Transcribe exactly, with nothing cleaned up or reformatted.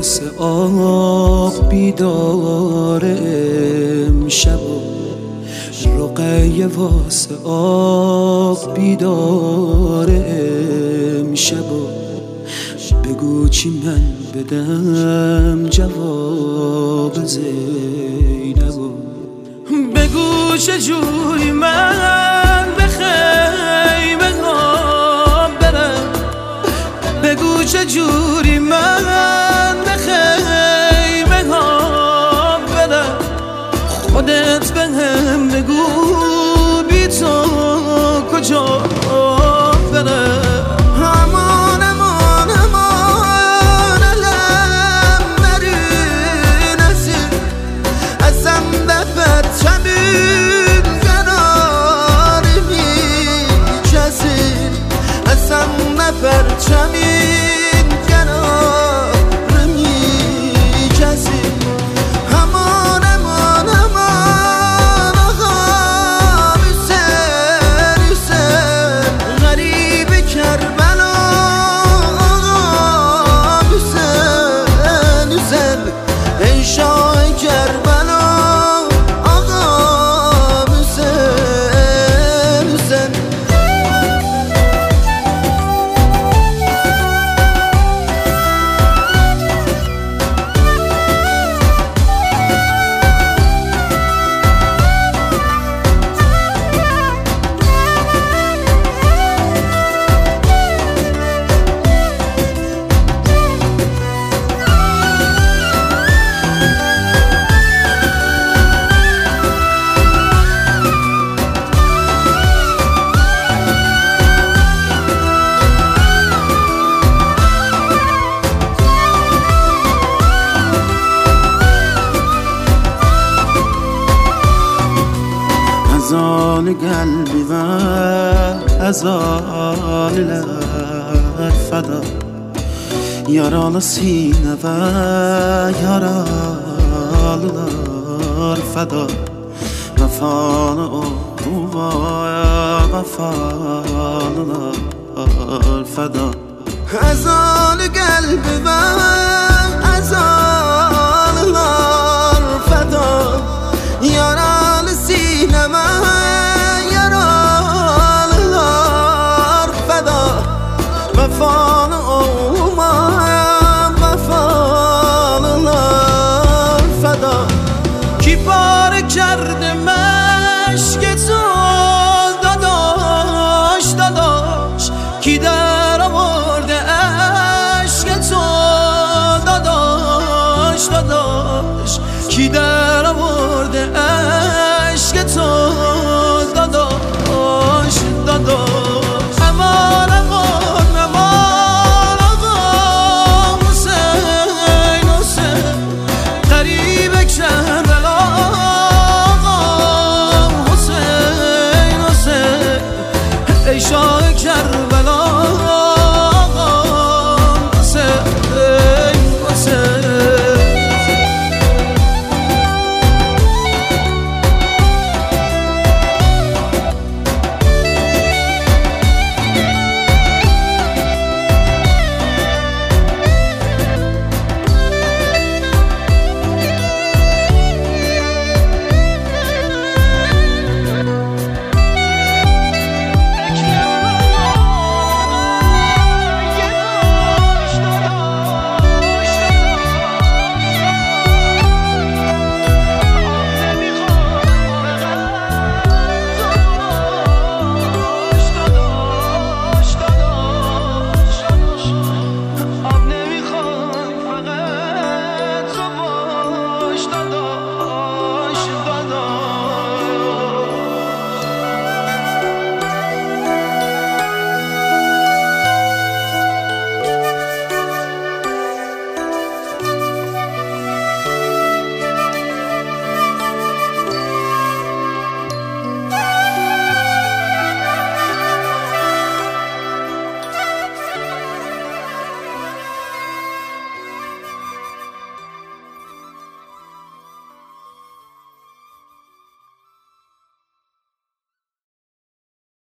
واسه آب بیدار امشب و رقیه واسه آب بیدار امشب و بگو چی من بدم جواب زینب و بگو چجوری من به خیمه ها برم، بگو چجوری من به خیمه ها برم، خودت به هم بگو بی تو کجا برم. امان امان امان علم بری نسیم ازم به پرچمین قراری می کسی ازم به پرچمین قرار می کسی. امان امان امان آقا حسین حسین غریب کربلا، آقا حسین حسین ای شاه کربلا، آقا حسین حسین. از آن قلبی و از آن لب فدا، یاران سینه و یاران فدا، وفان او و وفان فدا. از آن قلبی و از آن لب فدا، یاران سینه و یاران فدا، وفان او وفان فدا. کی پاره کرده مشک تو داداش داداش، کی در آورده عشق تو داداش داداش، کی در آورده عشق تو داداش داداش. امان امان امان آقا حسین حسین غریب کربلا، آقا حسین حسین ای شاه